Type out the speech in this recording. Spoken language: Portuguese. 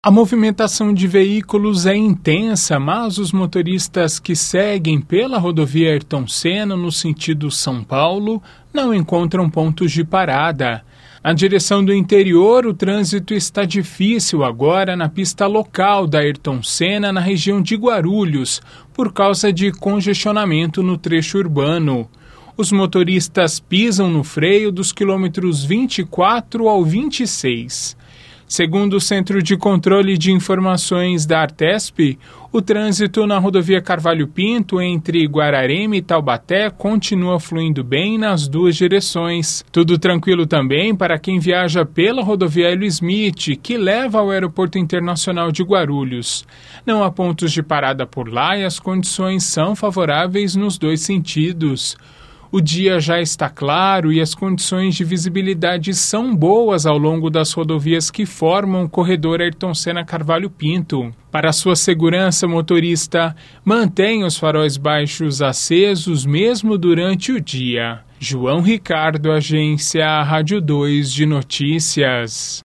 A movimentação de veículos é intensa, mas os motoristas que seguem pela rodovia Ayrton Senna no sentido São Paulo não encontram pontos de parada. Na direção do interior, o trânsito está difícil agora na pista local da Ayrton Senna, na região de Guarulhos, por causa de congestionamento no trecho urbano. Os motoristas pisam no freio dos quilômetros 24 ao 26. Segundo o Centro de Controle de Informações da Artesp, o trânsito na rodovia Carvalho Pinto entre Guararema e Taubaté continua fluindo bem nas duas direções. Tudo tranquilo também para quem viaja pela rodovia Hélio Smith, que leva ao Aeroporto Internacional de Guarulhos. Não há pontos de parada por lá e as condições são favoráveis nos dois sentidos. O dia já está claro e as condições de visibilidade são boas ao longo das rodovias que formam o corredor Ayrton Senna Carvalho Pinto. Para sua segurança, motorista, mantenha os faróis baixos acesos mesmo durante o dia. João Ricardo, Agência Rádio 2 de Notícias.